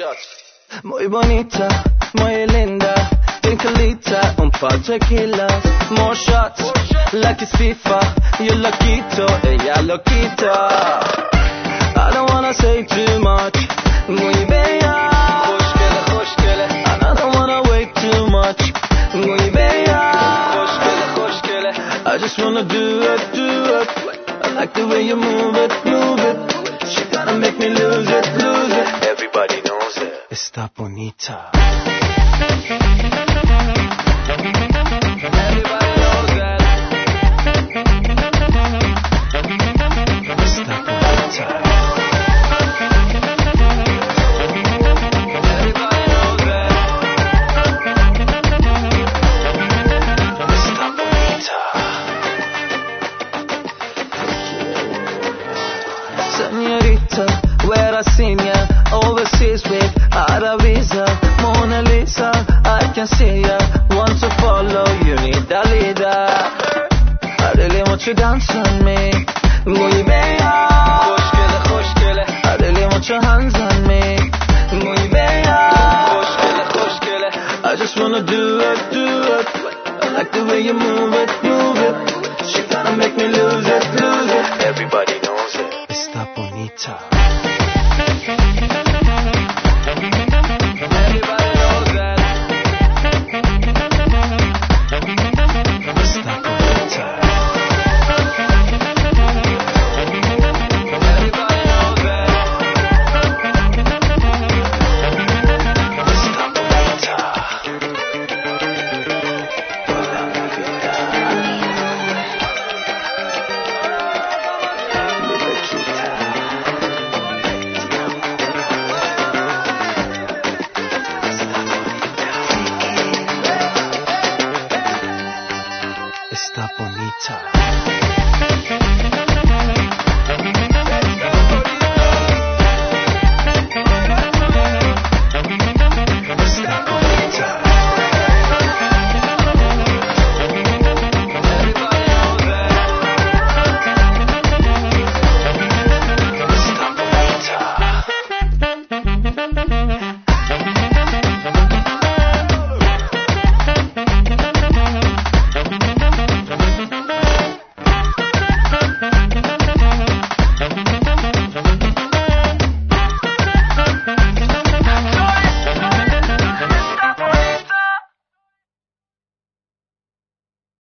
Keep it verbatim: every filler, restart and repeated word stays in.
shots. Muy bonita, muy linda, bien calita, un par de tequilas. More shots, like it's FIFA, yo lo quito, ella lo quita. I don't wanna say too much, muy bella. خوشگله خوشگله. And I don't wanna wait too much, muy bella. خوشگله خوشگله. I just wanna do it, do it. I like the way you move it, move it. She gonna make me lose it, lose it. Everybody knows it. Está bonita. Everybody knows that. Está bonita. Everybody knows that. Está bonita. Señorita, where I seen ya, overseas with Aravisa, Mona Lisa, I can see ya, want to follow, you need a leader. I really want you dance on me, muy bella. خوشگله خوشگله. I really want your hands on me, muy bella. خوشگله خوشگله. I just wanna do it, do it. I like the way you move it, move it. She gonna make me lose it, lose it. Everybody knows it. Está bonita. Everybody knows that. Está bonita. Everybody knows that. Está bonita. Toda mi vida. Mi bequita. Está bonita.